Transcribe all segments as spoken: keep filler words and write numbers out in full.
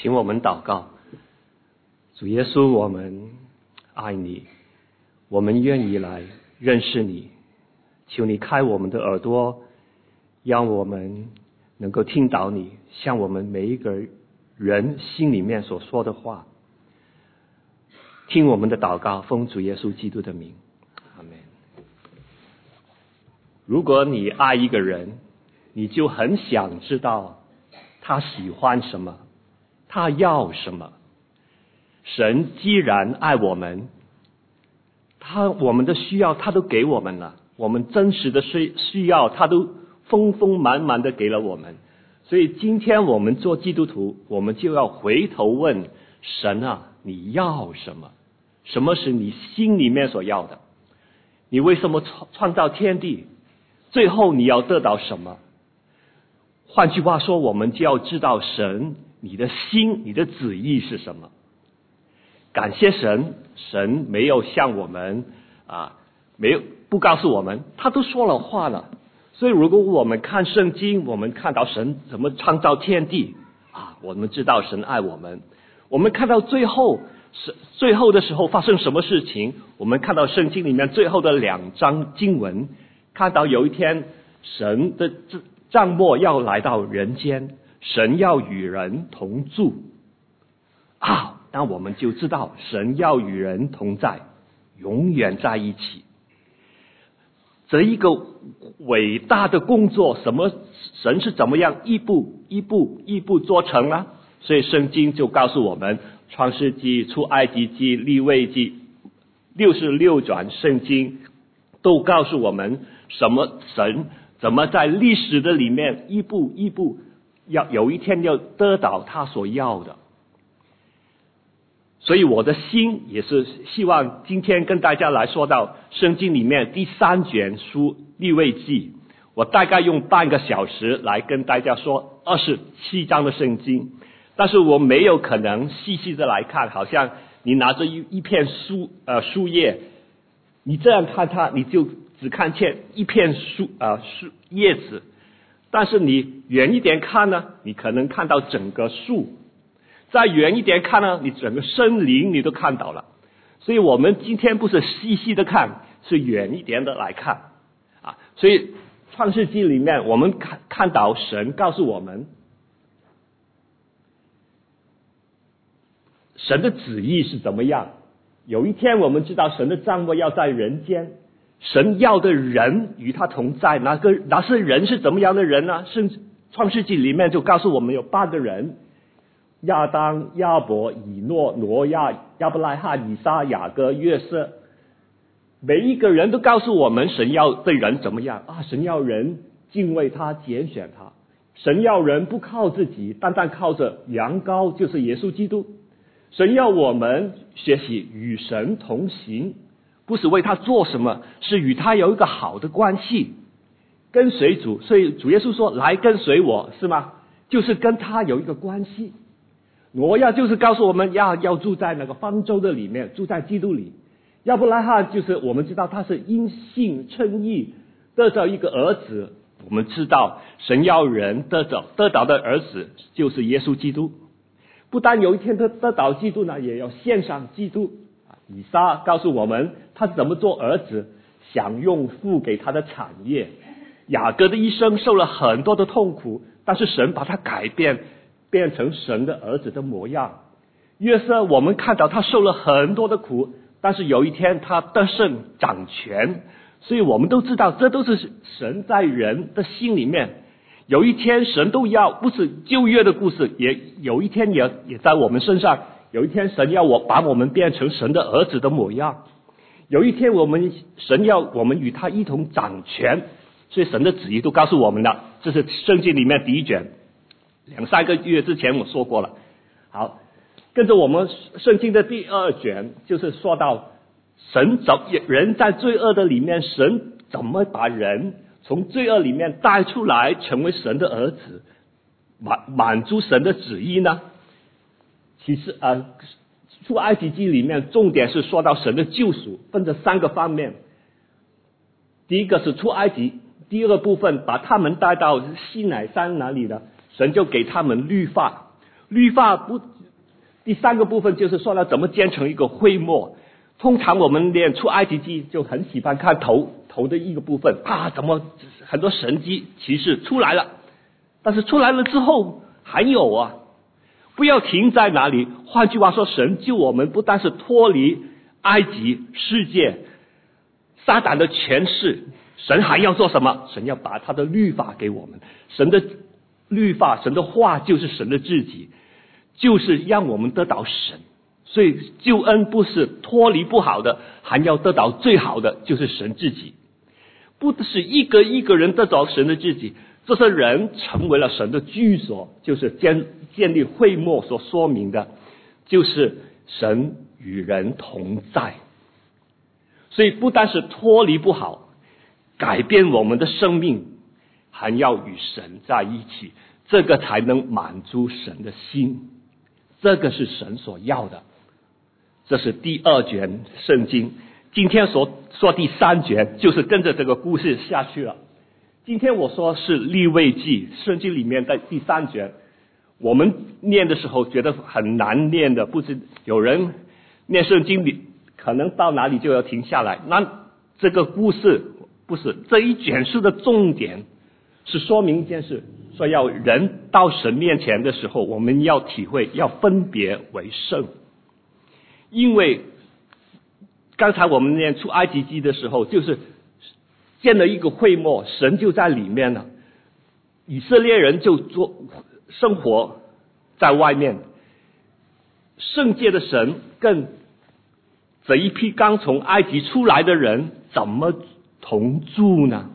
请我们祷告。主耶稣，我们爱你，我们愿意来认识你，求你开我们的耳朵，让我们能够听到你向我们每一个人心里面所说的话。听我们的祷告，奉主耶稣基督的名，阿们。如果你爱一个人，你就很想知道他喜欢什么，他要什么。神既然爱我们，他我们的需要他都给我们了，我们真实的需需要他都丰丰满满的给了我们。所以今天我们做基督徒，我们就要回头问神啊，你要什么？什么是你心里面所要的？你为什么创创造天地？最后你要得到什么？换句话说，我们就要知道神你的心，你的旨意是什么。感谢神，神没有向我们啊，没有不告诉我们，他都说了话了。所以如果我们看圣经，我们看到神怎么创造天地啊，我们知道神爱我们。我们看到最后是最后的时候发生什么事情，我们看到圣经里面最后的两章经文，看到有一天神的帐幕要来到人间，神要与人同住啊。那我们就知道神要与人同在，永远在一起。这一个伟大的工作，什么神是怎么样一步一步一步做成呢？所以圣经就告诉我们，创世纪、出埃及记、利未记六十六卷圣经都告诉我们，什么神怎么在历史的里面一步一步要有一天要得到他所要的。所以我的心也是希望今天跟大家来说到圣经里面第三卷书利未记，我大概用半个小时来跟大家说二十七章的圣经，但是我没有可能细细的来看，好像你拿着一一片书呃书页，你这样看它，你就只看见一片书呃书叶子，但是你远一点看呢，你可能看到整个树。再远一点看呢，你整个森林你都看到了。所以我们今天不是细细的看，是远一点的来看啊。所以创世纪里面我们看看到神告诉我们，神的旨意是怎么样。有一天我们知道神的帐幕要在人间，神要的人与他同在，那个那是人是怎么样的人呢？甚至创世纪里面就告诉我们有八个人，亚当、亚伯、以诺、挪亚、亚伯拉罕、以撒、雅各、约瑟，每一个人都告诉我们神要对人怎么样啊？神要人敬畏他，拣选他。神要人不靠自己，单单靠着羊羔，就是耶稣基督。神要我们学习与神同行，不是为他做什么，是与他有一个好的关系，跟随主。所以主耶稣说来跟随我，是吗？就是跟他有一个关系。挪亚就是告诉我们要要住在那个方舟的里面，住在基督里。亚伯拉罕就是我们知道他是因信称义得到一个儿子，我们知道神要人得到得到的儿子就是耶稣基督。不但有一天他得到基督呢，也要献上基督。以撒告诉我们他怎么做儿子，享用父给他的产业。雅各的一生受了很多的痛苦，但是神把他改变变成神的儿子的模样。约瑟我们看到他受了很多的苦，但是有一天他得胜掌权。所以我们都知道这都是神在人的心里面，有一天神都要，不是旧约的故事，也有一天也也在我们身上，有一天神要我把我们变成神的儿子的模样，有一天我们神要我们与他一同掌权。所以神的旨意都告诉我们了，这是圣经里面第一卷，两三个月之前我说过了。好，跟着我们圣经的第二卷，就是说到神怎人在罪恶的里面，神怎么把人从罪恶里面带出来，成为神的儿子，满满足神的旨意呢？其实呃，出埃及记里面重点是说到神的救赎，分成三个方面。第一个是出埃及，第二个部分把他们带到西乃山那里的，神就给他们律法。律法不第三个部分就是说了怎么建成一个会幕。通常我们练出埃及记就很喜欢看头头的一个部分啊，怎么很多神迹奇事出来了，但是出来了之后还有啊，不要停在哪里。换句话说，神救我们不但是脱离埃及世界撒旦的权势，神还要做什么？神要把他的律法给我们。神的律法，神的话就是神的自己，就是让我们得到神。所以救恩不是脱离不好的，还要得到最好的，就是神自己。不是一个一个人得到神的自己，这些人成为了神的居所，就是建建立会幕所说明的，就是神与人同在。所以不但是脱离不好，改变我们的生命，还要与神在一起，这个才能满足神的心，这个是神所要的。这是第二卷圣经。今天所说第三卷就是跟着这个故事下去了。今天我说是利未记，圣经里面的第三卷。我们念的时候觉得很难念的，不知有人念圣经里可能到哪里就要停下来。那这个故事不是，这一卷书的重点是说明一件事，说要人到神面前的时候，我们要体会，要分别为圣。因为刚才我们念出埃及记的时候，就是建了一个会幕，神就在里面了，以色列人就做生活在外面。圣洁的神跟这一批刚从埃及出来的人怎么同住呢？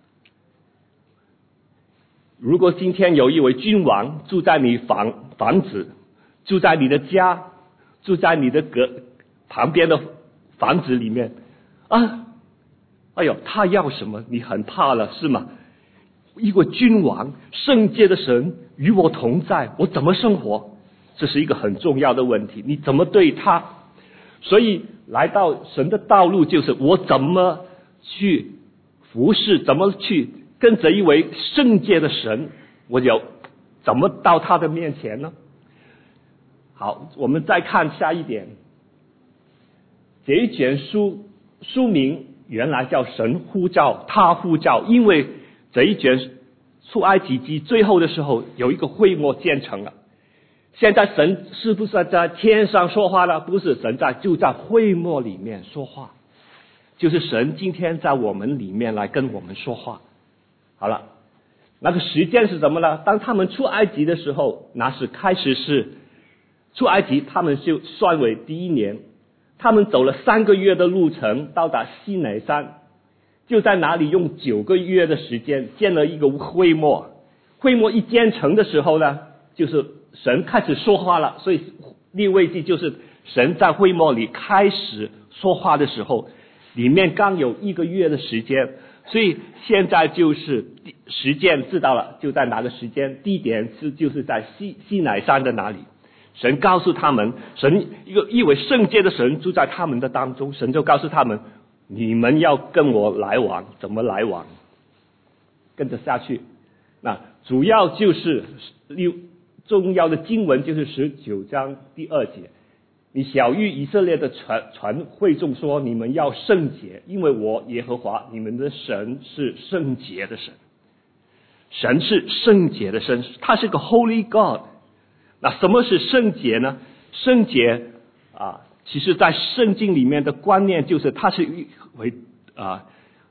如果今天有一位君王住在你房房子，住在你的家，住在你的隔旁边的房子里面啊，哎呦，他要什么你很怕了是吗？一个君王，圣洁的神与我同在，我怎么生活？这是一个很重要的问题，你怎么对他？所以来到神的道路就是我怎么去服侍，怎么去跟这一位圣洁的神，我有怎么到他的面前呢？好，我们再看下一点。这一卷书书名原来叫神呼召，他呼召，因为这一卷出埃及记最后的时候有一个会幕建成了。现在神是不是在天上说话了？不是，神在就在会幕里面说话，就是神今天在我们里面来跟我们说话。好了，那个时间是什么呢？当他们出埃及的时候，那是开始是出埃及，他们就算为第一年，他们走了三个月的路程到达西乃山，就在那里用九个月的时间建了一个会幕。会幕一建成的时候呢，就是神开始说话了，所以利未记就是神在会幕里开始说话的时候，里面刚有一个月的时间，所以现在就是时间知道了，就在哪个时间，地点是就是在西西乃山的哪里。神告诉他们，神一个一位圣洁的神住在他们的当中，神就告诉他们，你们要跟我来往，怎么来往？跟着下去。那主要就是六重要的经文就是十九章第二节，你小谕以色列的传传会众说，你们要圣洁，因为我耶和华你们的神是圣洁的神。神是圣洁的神，他是个 Holy God。那什么是圣洁呢？圣洁啊，其实在圣经里面的观念就是它是一为啊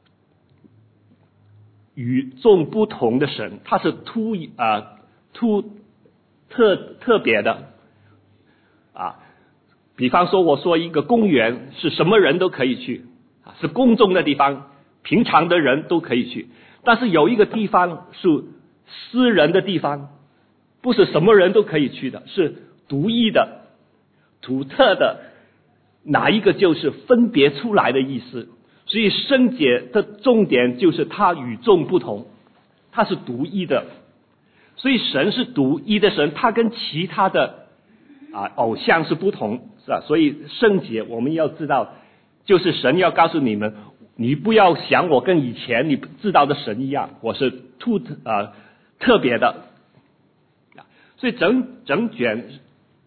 与众不同的神，它是突啊突特特别的啊。比方说，我说一个公园是什么人都可以去啊，是公众的地方，平常的人都可以去。但是有一个地方是私人的地方，不是什么人都可以去的，是独一的、独特的，哪一个就是分别出来的意思。所以圣洁的重点就是它与众不同，它是独一的。所以神是独一的神，它跟其他的啊偶像是不同，是吧？所以圣洁我们要知道，就是神要告诉你们，你不要想我跟以前你知道的神一样，我是突啊特别的。所以整整卷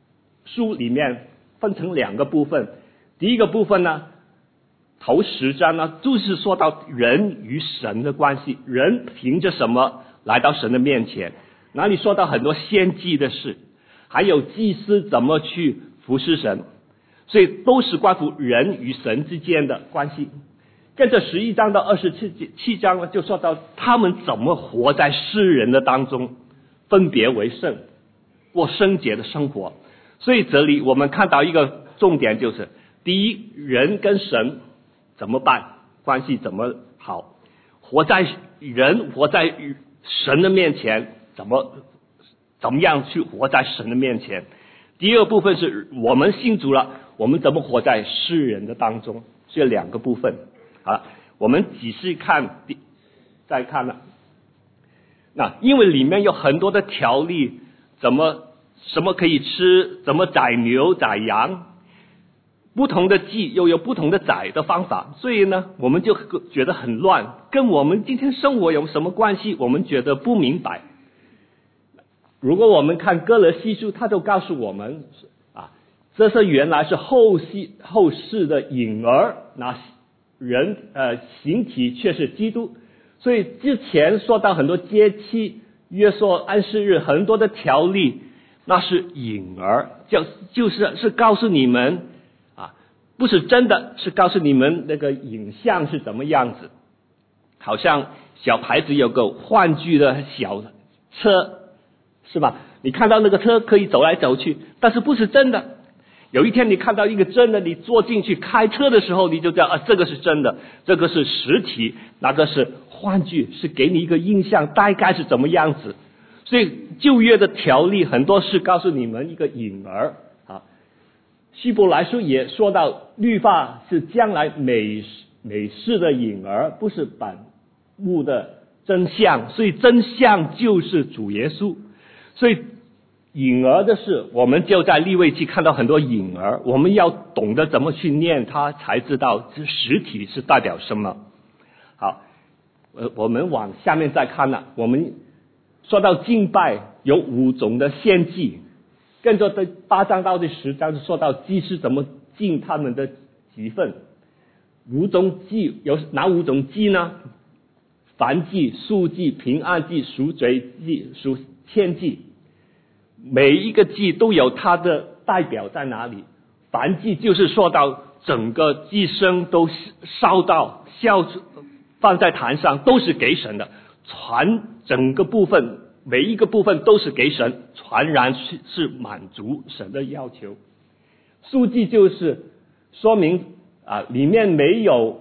书里面分成两个部分，第一个部分呢，头十章呢，就是说到人与神的关系，人凭着什么来到神的面前，那里说到很多献祭的事，还有祭司怎么去服侍神，所以都是关乎人与神之间的关系。跟着十一章到二十七章呢，就说到他们怎么活在世人的当中，分别为圣，过圣洁的生活。所以这里我们看到一个重点，就是第一，人跟神怎么办，关系怎么好，活在人活在神的面前，怎么怎么样去活在神的面前。第二部分是我们信主了，我们怎么活在世人的当中，这两个部分。好了，我们仔细看，再看了。那因为里面有很多的条例，怎么什么可以吃，怎么宰牛宰羊，不同的祭又有不同的宰的方法，所以呢，我们就觉得很乱，跟我们今天生活有什么关系？我们觉得不明白。如果我们看哥罗西书，他就告诉我们啊，这是原来是后世后世的影儿，那人呃形体却是基督。所以之前说到很多节期、约束、安息日，很多的条例，那是影儿，就就是是告诉你们啊，不是真的，是告诉你们那个影像是怎么样子。好像小孩子有个玩具的小车，是吧？你看到那个车可以走来走去，但是不是真的。有一天你看到一个真的，你坐进去开车的时候，你就知道啊，这个是真的，这个是实体，那个是玩具，是给你一个印象，大概是怎么样子。所以旧约的条例很多是告诉你们一个影儿啊。希伯来书也说到，律法是将来美美事的影儿，不是本物的真相，所以真相就是主耶稣。所以影儿的事，我们就在利未记看到很多影儿，我们要懂得怎么去念它，才知道这实体是代表什么。好，呃，我们往下面再看了，我们说到敬拜有五种的献祭，跟着的八章到第十章就说到祭司怎么尽他们的职分。五种祭有哪五种祭呢？燔祭、素祭、平安祭、赎罪祭、赎愆祭。每一个祭都有它的代表在哪里。燔祭就是说到整个祭牲都烧到烧放在坛上，都是给神的，传整个部分每一个部分都是给神，传然是是满足神的要求。素祭就是说明啊，里面没有，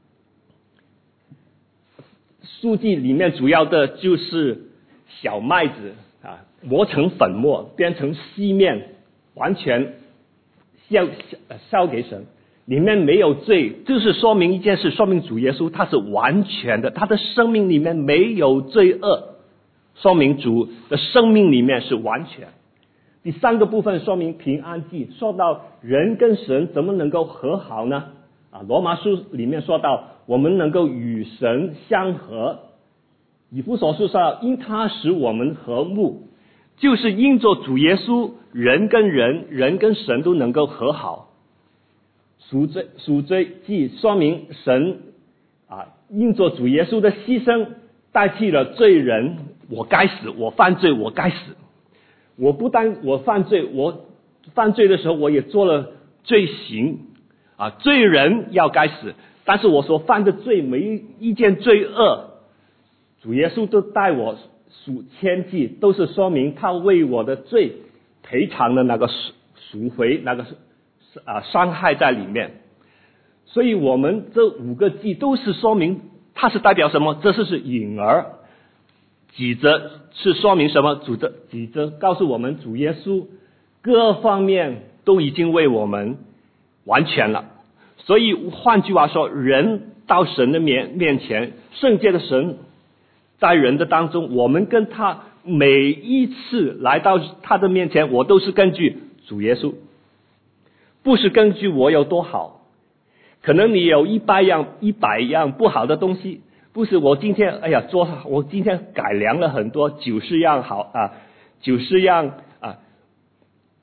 素祭里面主要的就是小麦子啊，磨成粉末变成细面，完全烧烧给神，里面没有罪，就是说明一件事，说明主耶稣他是完全的，他的生命里面没有罪恶，说明主的生命里面是完全。第三个部分说明平安祭，说到人跟神怎么能够和好呢？啊，罗马书里面说到我们能够与神相和，以弗所书说因他使我们和睦，就是因着主耶稣，人跟人人跟神都能够和好。赎罪赎罪祭说明神啊，因着主耶稣的牺牲代替了罪人，我该死，我犯罪我该死。我不但我犯罪，我犯罪的时候我也做了罪行啊，罪人要该死，但是我所犯的罪每一件罪恶，主耶稣都带我赎愆祭，都是说明他为我的罪赔偿的那个赎回那个啊伤害在里面。所以我们这五个祭都是说明它是代表什么？这是是影儿。几则是说明什么？主的几则告诉我们，主耶稣各方面都已经为我们完全了。所以换句话说，人到神的面面前，圣洁的神在人的当中，我们跟他每一次来到他的面前，我都是根据主耶稣，不是根据我有多好。可能你有一百样一百样不好的东西，不是我今天哎呀做我今天改良了很多九十样好啊，九十样啊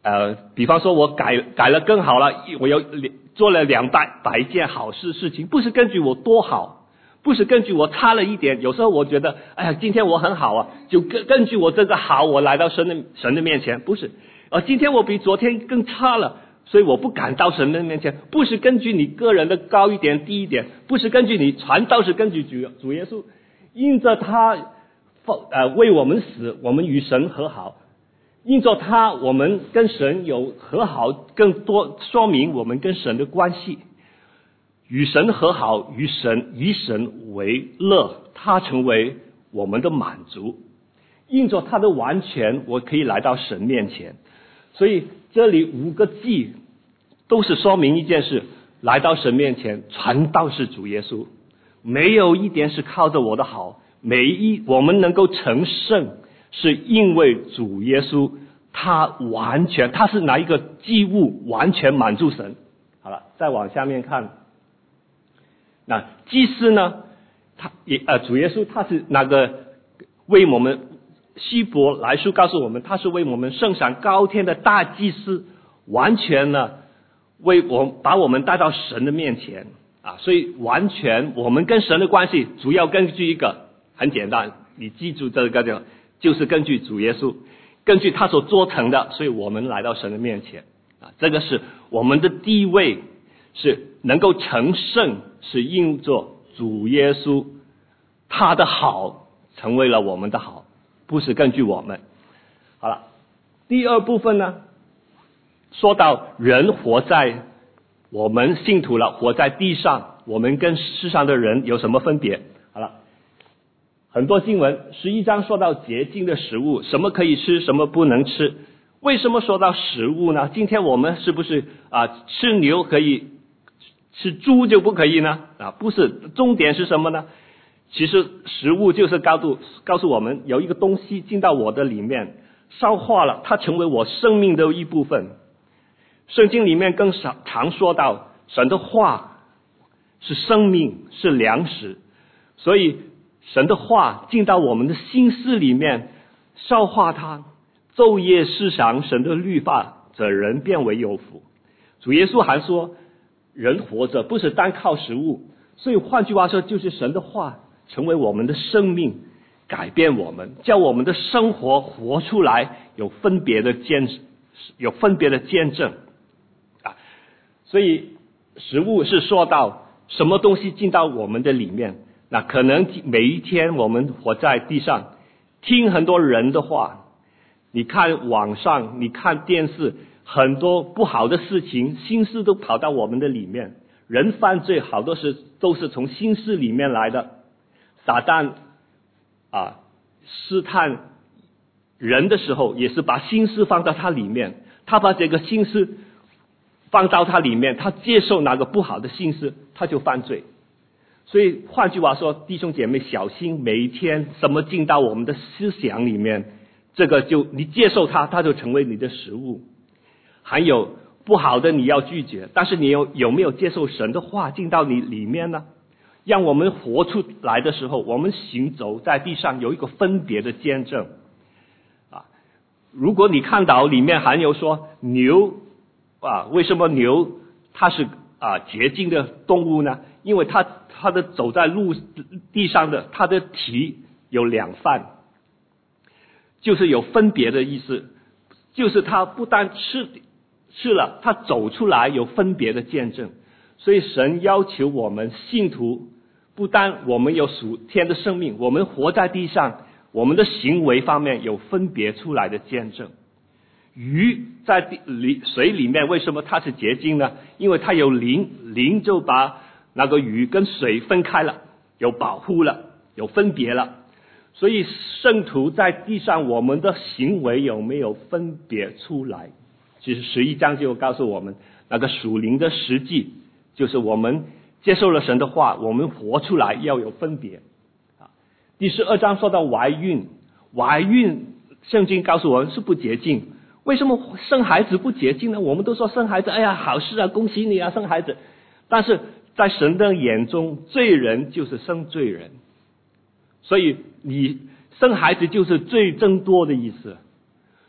呃，比方说我改改了更好了，我有做了两百百件好事事情，不是根据我多好，不是根据我差了一点。有时候我觉得，哎呀，今天我很好啊，就根根据我这个好，我来到神的神的面前，不是。而今天我比昨天更差了，所以我不敢到神的面前，不是根据你个人的高一点低一点，不是根据你传道，是根据主主耶稣，因着他呃为我们死，我们与神和好。因着他，我们跟神有和好，更多说明我们跟神的关系。与神和好，与神以神为乐，他成为我们的满足。因着他的完全，我可以来到神面前。所以这里五个记都是说明一件事：来到神面前，传道是主耶稣，没有一点是靠着我的好，每一我们能够成圣。是因为主耶稣他完全，他是拿一个祭物完全满足神。好了，再往下面看，那祭司呢，他也呃主耶稣他是那个为我们，希伯来书告诉我们，他是为我们升上高天的大祭司，完全呢为我把我们带到神的面前啊，所以完全我们跟神的关系主要根据一个很简单，你记住这个就。就是根据主耶稣，根据他所做成的，所以我们来到神的面前啊，这个是我们的地位，是能够成圣，是因着主耶稣他的好成为了我们的好，不是根据我们。好了，第二部分呢，说到人活在我们信徒了，活在地上，我们跟世上的人有什么分别？好了。很多经文，十一章说到洁净的食物，什么可以吃，什么不能吃。为什么说到食物呢？今天我们是不是啊吃牛可以，吃猪就不可以呢？啊，不是，重点是什么呢？其实食物就是告诉告诉我们，有一个东西进到我的里面，消化了，它成为我生命的一部分。圣经里面更常说到，神的话是生命，是粮食，所以。神的话进到我们的心思里面，消化它，昼夜思想神的律法，则人变为有福。主耶稣还说，人活着不是单靠食物，所以换句话说，就是神的话成为我们的生命，改变我们，叫我们的生活活出来有分别的见，有分别的见证啊。所以食物是说到什么东西进到我们的里面。那可能每一天我们活在地上，听很多人的话，你看网上，你看电视，很多不好的事情，心思都跑到我们的里面。人犯罪好多时都是从心思里面来的。撒旦啊试探人的时候，也是把心思放到他里面，他把这个心思放到他里面，他接受那个不好的心思，他就犯罪。所以换句话说，弟兄姐妹小心，每一天什么进到我们的思想里面，这个就你接受它，它就成为你的食物。还有不好的你要拒绝，但是你有有没有接受神的话进到你里面呢？让我们活出来的时候，我们行走在地上有一个分别的见证啊。如果你看到里面含有说牛啊，为什么牛它是啊洁净的动物呢？因为它它的走在路地上的，它的蹄有两瓣，就是有分别的意思，就是它不但吃吃了，它走出来有分别的见证。所以神要求我们信徒，不但我们有属天的生命，我们活在地上，我们的行为方面有分别出来的见证。鱼在地里水里面，为什么它是洁净呢？因为它有灵，灵就把那个鱼跟水分开了，有保护了，有分别了。所以圣徒在地上，我们的行为有没有分别出来？其实十一章就告诉我们，那个属灵的实际，就是我们接受了神的话，我们活出来要有分别。啊，第十二章说到怀孕，怀孕圣经告诉我们是不洁净。为什么生孩子不洁净呢？我们都说生孩子，哎呀，好事啊，恭喜你啊，生孩子。但是在神的眼中，罪人就是生罪人，所以你生孩子就是罪增多的意思。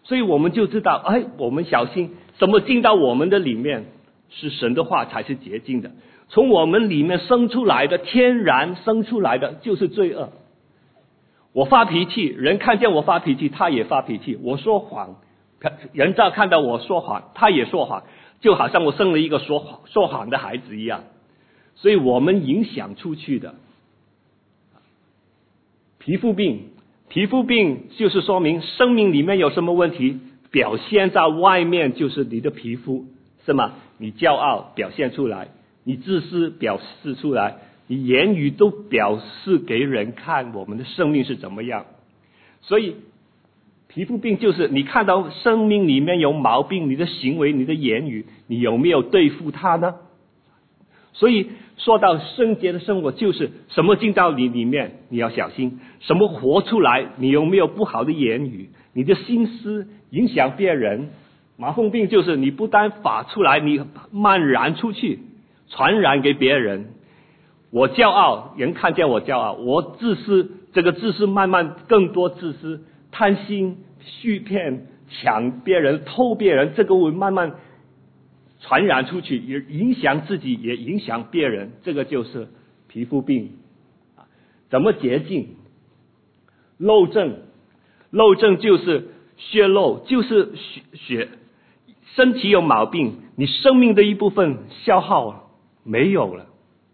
所以我们就知道，哎，我们小心什么进到我们的里面是神的话才是洁净的，从我们里面生出来的，天然生出来的就是罪恶。我发脾气，人看见我发脾气，他也发脾气。我说谎，人照看到我说谎，他也说谎，就好像我生了一个说谎说谎的孩子一样。所以我们影响出去的。皮肤病，皮肤病就是说明生命里面有什么问题，表现在外面就是你的皮肤，是吗？你骄傲表现出来，你自私表示出来，你言语都表示给人看我们的生命是怎么样。所以皮肤病就是你看到生命里面有毛病，你的行为，你的言语，你有没有对付它呢？所以说到圣洁的生活，就是什么进到你里面你要小心，什么活出来，你有没有不好的言语，你的心思影响别人。麻风病就是你不单发出来，你漫然出去，传染给别人。我骄傲，人看见我骄傲，我自私，这个自私慢慢更多自私，贪心、虚骗、抢别人、偷别人，这个会慢慢传染出去，也影响自己，也影响别人，这个就是皮肤病。怎么洁净？漏症，漏症就是血漏，就是血血身体有毛病，你生命的一部分消耗了，没有了，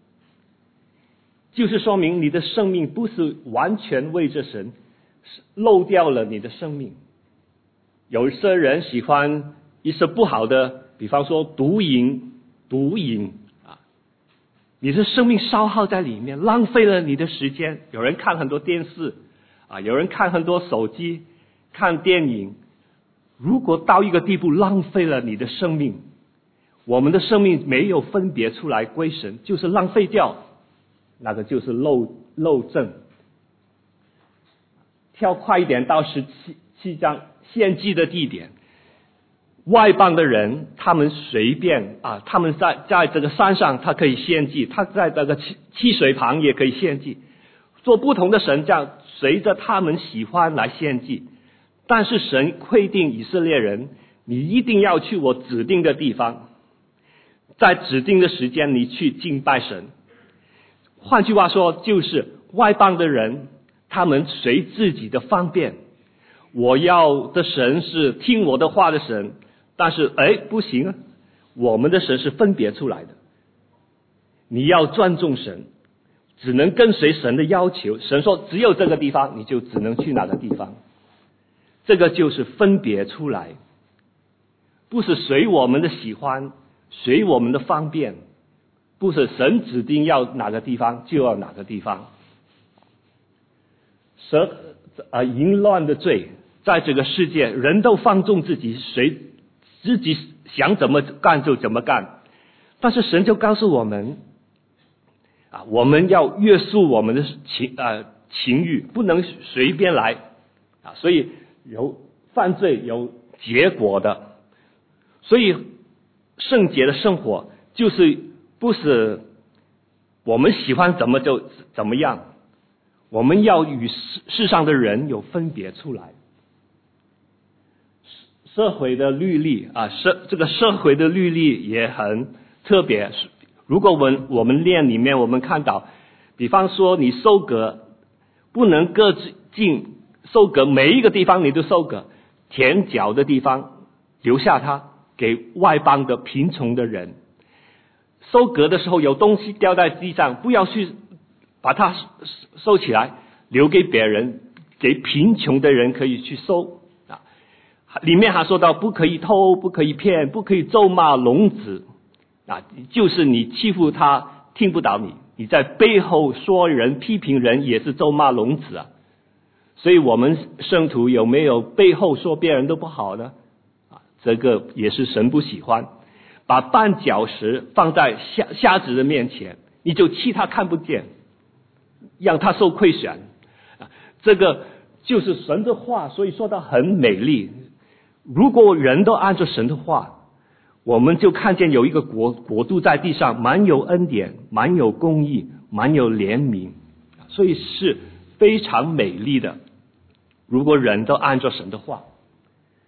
就是说明你的生命不是完全为着神，漏掉了你的生命。有些人喜欢一些不好的，比方说毒瘾，毒瘾啊，你的生命消耗在里面，浪费了你的时间。有人看很多电视啊，有人看很多手机，看电影。如果到一个地步浪费了你的生命，我们的生命没有分别出来归神，就是浪费掉，那个就是漏漏症。跳快一点到十七七章献祭的地点。外邦的人，他们随便啊，他们在在这个山上，他可以献祭；他在这个汽汽水旁也可以献祭，做不同的神像，随着他们喜欢来献祭。但是神规定以色列人，你一定要去我指定的地方，在指定的时间你去敬拜神。换句话说，就是外邦的人，他们随自己的方便。我要的神是听我的话的神。但是哎，不行啊，我们的神是分别出来的，你要尊重神，只能跟随神的要求。神说只有这个地方，你就只能去哪个地方，这个就是分别出来，不是随我们的喜欢，随我们的方便，不是神指定要哪个地方就要哪个地方。蛇啊，淫乱的罪在这个世界，人都放纵自己，随自己想怎么干就怎么干，但是神就告诉我们啊，我们要约束我们的情呃情欲，不能随便来啊，所以有犯罪有结果的。所以圣洁的生活就是不是我们喜欢怎么就怎么样，我们要与世世上的人有分别出来。社会的律例啊，社这个社会的律例也很特别。如果我们我们练里面，我们看到，比方说你收割，不能各自进收割，每一个地方你都收割，田角的地方留下它给外邦的贫穷的人。收割的时候有东西掉在地上，不要去把它收起来，留给别人，给贫穷的人可以去收。里面还说到不可以偷，不可以骗，不可以咒骂聋子啊，就是你欺负他听不到你，你在背后说人批评人也是咒骂聋子啊。所以我们圣徒有没有背后说别人都不好呢？啊，这个也是神不喜欢。把绊脚石放在瞎瞎子的面前，你就气他看不见，让他受亏损啊，这个就是神的话，所以说到很美丽。如果人都按照神的话，我们就看见有一个国国度在地上，满有恩典，满有公义，满有怜悯，所以是非常美丽的。如果人都按照神的话，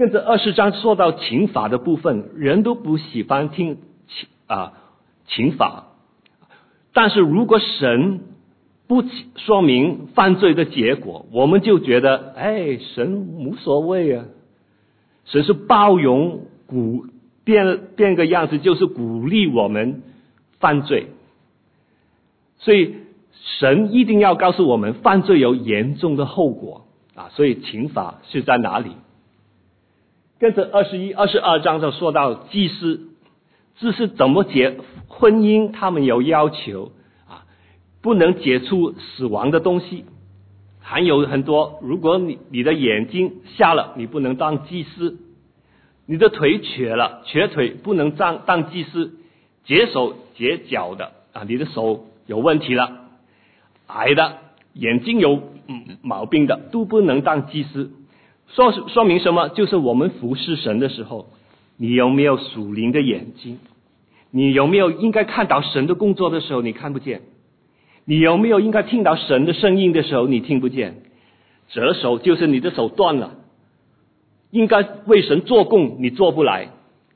跟着二十章说到刑罚的部分，人都不喜欢听啊刑罚，但是如果神不说明犯罪的结果，我们就觉得哎，神无所谓啊，神是包容鼓变变个样子，就是鼓励我们犯罪。所以神一定要告诉我们，犯罪有严重的后果啊，所以刑罚是在哪里？跟着二十一、二十二章就说到祭司，这是怎么结婚姻，他们有要求啊，不能结出死亡的东西，还有很多，如果你你的眼睛瞎了，你不能当祭司；你的腿瘸了，瘸腿不能当当祭司；截手截脚的啊，你的手有问题了，矮的，眼睛有毛病的，都不能当祭司。说说明什么？就是我们服侍神的时候，你有没有属灵的眼睛？你有没有应该看到神的工作的时候你看不见？你有没有应该听到神的声音的时候你听不见？折手就是你的手断了，应该为神做工你做不来。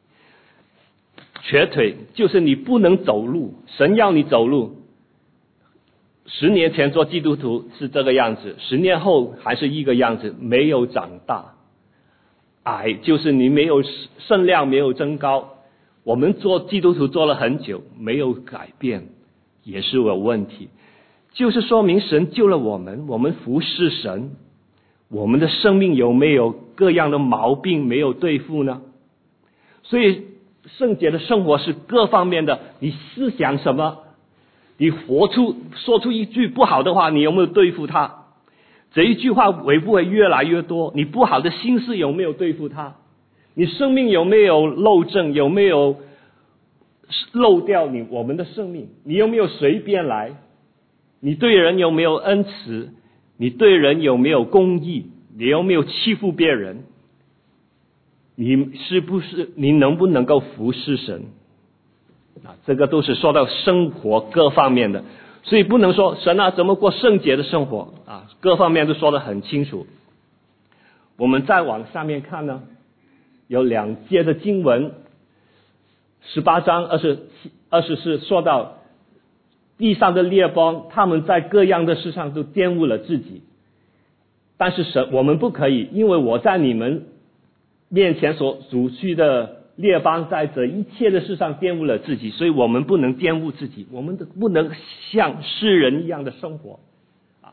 瘸腿就是你不能走路，神要你走路。十年前做基督徒是这个样子，十年后还是一个样子，没有长大。矮就是你没有身量没有增高，我们做基督徒做了很久，没有改变，也是有问题。就是说明神救了我们，我们服侍神，我们的生命有没有各样的毛病没有对付呢？所以圣洁的生活是各方面的，你思想什么，你活出说出一句不好的话，你有没有对付他？这一句话会不会越来越多？你不好的心思有没有对付他？你生命有没有漏正？有没有漏掉你我们的生命？你有没有随便来？你对人有没有恩慈？你对人有没有公义？你有没有欺负别人？你是不是你能不能够服侍神？啊，这个都是说到生活各方面的，所以不能说神啊怎么过圣洁的生活啊，各方面都说得很清楚。我们再往下面看呢，有两节的经文，十八章二十二十四说到地上的列邦，他们在各样的事上都玷污了自己，但是神我们不可以，因为我在你们面前所主去的列邦在这一切的事上玷污了自己，所以我们不能玷污自己，我们不能像世人一样的生活啊。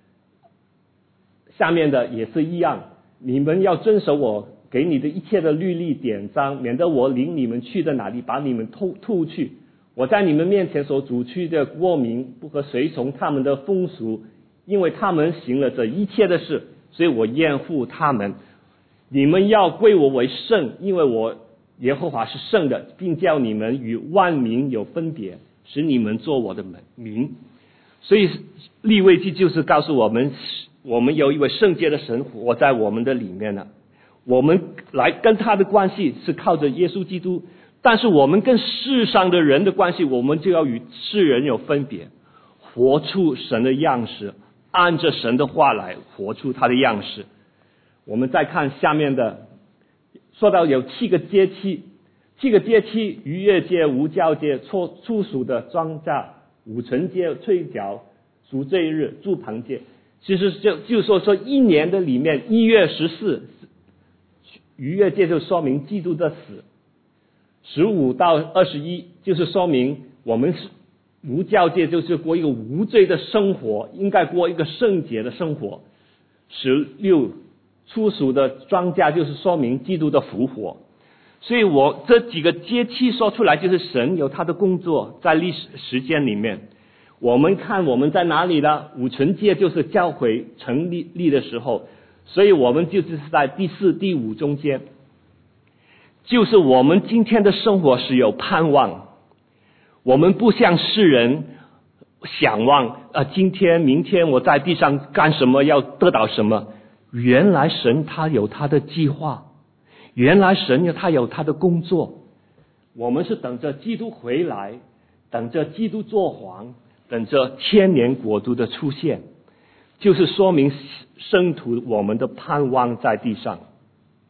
下面的也是一样，你们要遵守我给你的一切的律例典章，免得我领你们去的哪里把你们吐吐去。我在你们面前所主去的国民不可随从他们的风俗，因为他们行了这一切的事，所以我厌恶他们。你们要归我为圣，因为我耶和华是圣的，并叫你们与万民有分别，使你们做我的民。所以利未记就是告诉我们，我们有一位圣洁的神活在我们的里面了。我们来跟他的关系是靠着耶稣基督，但是我们跟世上的人的关系，我们就要与世人有分别，活出神的样式，按着神的话来活出他的样式。我们再看下面的，说到有七个节期，七个节期：逾越节、无酵节、初初熟的庄稼、五旬节、吹角、赎罪日、住棚节。其实就就说说一年的里面，一月十四逾越节就说明基督的死，十五到二十一就是说明我们无酵节就是过一个无罪的生活，应该过一个圣洁的生活。十六初熟的庄稼就是说明基督的复活。所以我这几个节期说出来，就是神有他的工作在历史时间里面。我们看我们在哪里呢？五旬节就是教会成立立的时候，所以我们就是在第四第五中间，就是我们今天的生活是有盼望。我们不像世人想望啊，今天明天我在地上干什么要得到什么。原来神他有他的计划，原来神他有他的工作。我们是等着基督回来，等着基督作王，等着千年国度的出现，就是说明圣徒我们的盼望在地上。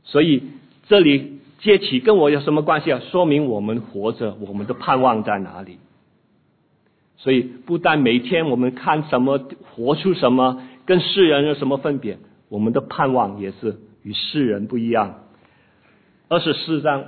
所以这里接起跟我有什么关系啊？说明我们活着，我们的盼望在哪里？所以不但每天我们看什么，活出什么，跟世人有什么分别，我们的盼望也是与世人不一样。二十四章，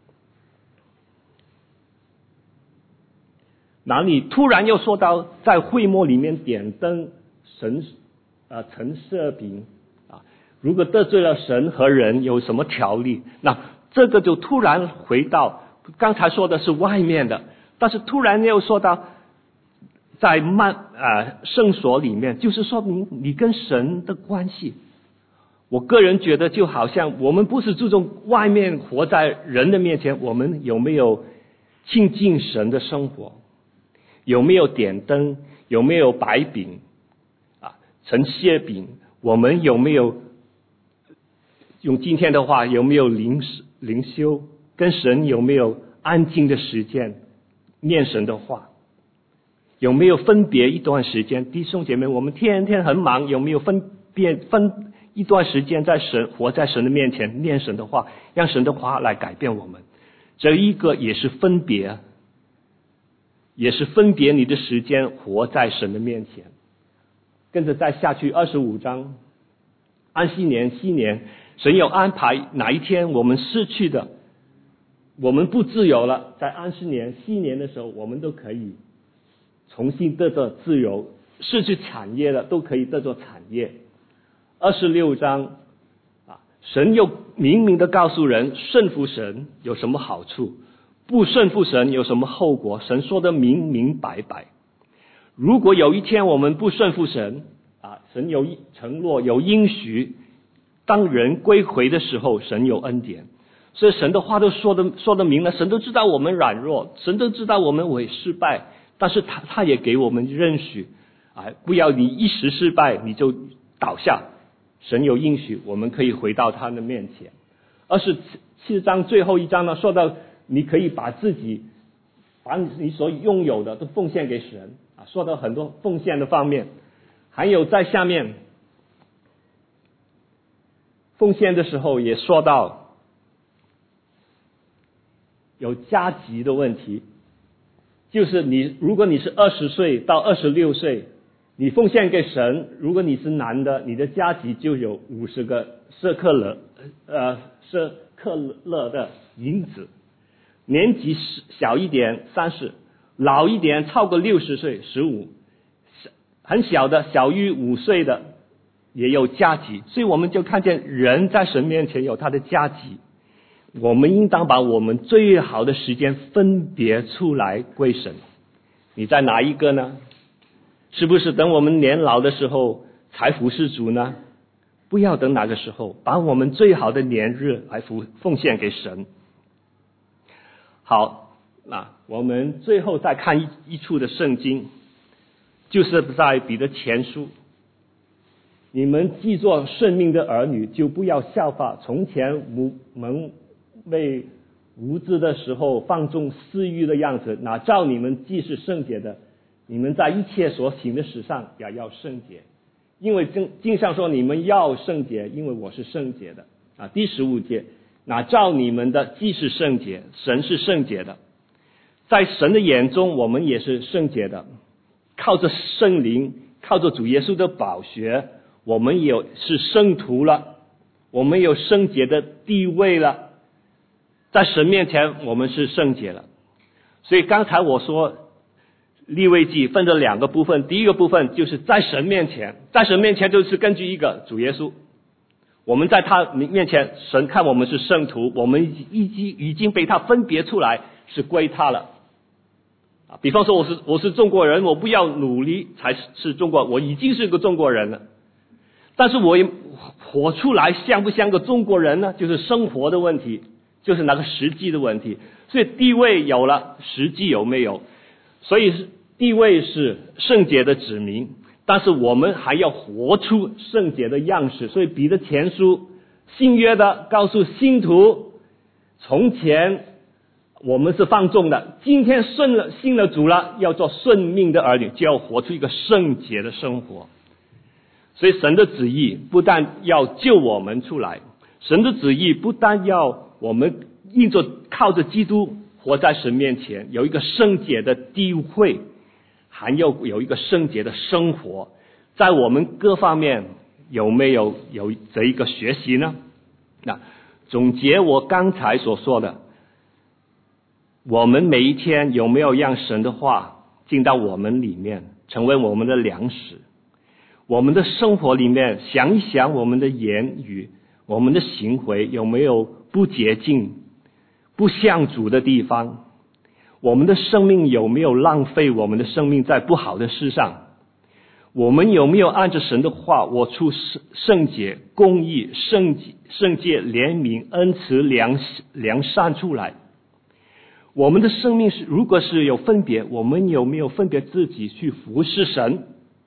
哪里突然又说到在会幕里面点灯神啊陈设饼啊，如果得罪了神和人有什么条例？那这个就突然回到刚才说的是外面的，但是突然又说到在曼啊圣所里面，就是说明你跟神的关系。我个人觉得就好像我们不是注重外面活在人的面前，我们有没有亲近神的生活，有没有点灯，有没有摆饼啊陈设饼，我们有没有用今天的话有没有灵灵修，跟神有没有安静的时间念神的话，有没有分别一段时间？弟兄姐妹，我们天天很忙，有没有分别分一段时间在神活在神的面前念神的话，让神的话来改变我们？这一个也是分别，也是分别你的时间活在神的面前。跟着再下去二十五章，安息年新年，神有安排哪一天我们失去的，我们不自由了，在安息年新年的时候我们都可以重新得到自由，失去产业的都可以得到产业。二十六章啊，神又明明的告诉人顺服神有什么好处，不顺服神有什么后果，神说的明明白白。如果有一天我们不顺服神啊，神有承诺有应许，当人归回的时候神有恩典。所以神的话都说的说得明了，神都知道我们软弱，神都知道我们会失败，但是他他也给我们认许啊，不要你一时失败你就倒下，神有应许我们可以回到他的面前。二十七章最后一章呢，说到你可以把自己把你所拥有的都奉献给神啊，说到很多奉献的方面。还有在下面奉献的时候也说到有加级的问题，就是你如果你是二十岁到二十六岁，你奉献给神，如果你是男的，你的加级就有五十个舍克勒呃舍克勒的银子，年纪小一点三十，老一点超过六十岁十五，很小的小于五岁的也有加级。所以我们就看见人在神面前有他的加级，我们应当把我们最好的时间分别出来归神。你在哪一个呢？是不是等我们年老的时候才服侍主呢？不要等那个时候，把我们最好的年日来奉献给神。好，那我们最后再看一一处的圣经，就是在彼得前书。你们既做顺命的儿女，就不要效法从前蒙昧无知的时候放纵私欲的样子，哪照你们既是圣洁的，你们在一切所行的事上也要圣洁。因为经经上说你们要圣洁，因为我是圣洁的啊。第十五节，哪照你们的既是圣洁，神是圣洁的，在神的眼中我们也是圣洁的，靠着圣灵，靠着主耶稣的宝血，我们也是圣徒了，我们有圣洁的地位了，在神面前我们是圣洁了。所以刚才我说利未记分成两个部分，第一个部分就是在神面前，在神面前就是根据一个主耶稣，我们在他面前，神看我们是圣徒，我们已经已经被他分别出来，是归他了啊。比方说我是我是中国人，我不要努力才是中国，我已经是个中国人了，但是我活出来像不像个中国人呢？就是生活的问题，就是那个实际的问题。所以地位有了，实际有没有？所以地位是圣洁的子民，但是我们还要活出圣洁的样式。所以彼得前书新约的告诉信徒，从前我们是放纵的，今天顺了信了主了，要做顺命的儿女，就要活出一个圣洁的生活。所以神的旨意不但要救我们出来， 神的旨意不但要我们印着靠着基督活在神面前，有一个圣洁的地位，还要有一个圣洁的生活。在我们各方面有没有有这一个学习呢？那总结我刚才所说的，我们每一天有没有让神的话进到我们里面，成为我们的粮食？我们的生活里面想一想，我们的言语、我们的行为有没有不洁净、不像主的地方？我们的生命有没有浪费我们的生命在不好的事上？我们有没有按着神的话活出圣洁、公义、圣圣洁、怜悯、恩慈、良良善出来？我们的生命是如果是有分别，我们有没有分别自己去服侍神？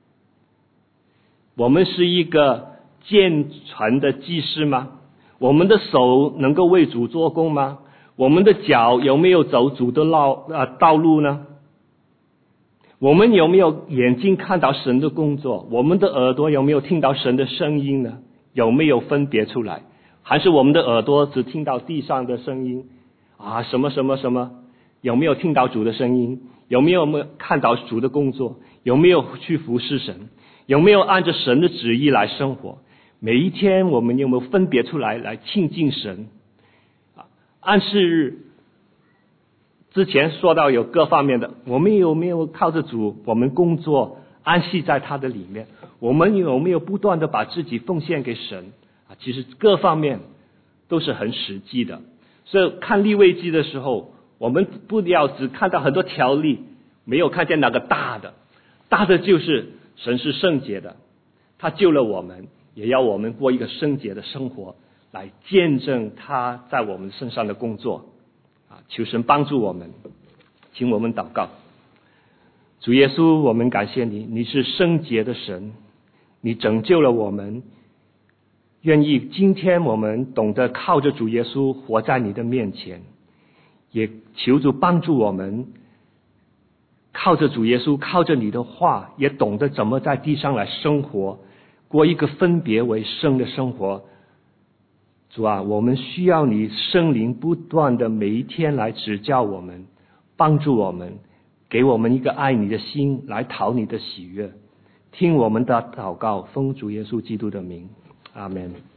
我们是一个健全的祭司吗？我们的手能够为主做工吗？我们的脚有没有走主的道呃道路呢？我们有没有眼睛看到神的工作？我们的耳朵有没有听到神的声音呢？有没有分别出来？还是我们的耳朵只听到地上的声音啊？什么什么什么？有没有听到主的声音？有没有看到主的工作？有没有去服侍神？有没有按着神的旨意来生活？每一天我们有没有分别出来来亲近神？啊，暗示日之前说到有各方面的，我们有没有靠着主，我们工作安息在他的里面？我们有没有不断的把自己奉献给神？啊，其实各方面都是很实际的。所以看利未记的时候，我们不要只看到很多条例，没有看见那个大的。大的就是神是圣洁的，他救了我们，也要我们过一个圣洁的生活，来见证他在我们身上的工作。啊，求神帮助我们，请我们祷告。主耶稣，我们感谢你，你是圣洁的神，你拯救了我们。愿意今天我们懂得靠着主耶稣活在你的面前，也求主帮助我们靠着主耶稣，靠着你的话，也懂得怎么在地上来生活，过一个分别为圣的生活。主啊，我们需要你圣灵不断的每一天来指教我们，帮助我们，给我们一个爱你的心，来讨你的喜悦。听我们的祷告，奉主耶稣基督的名，阿们。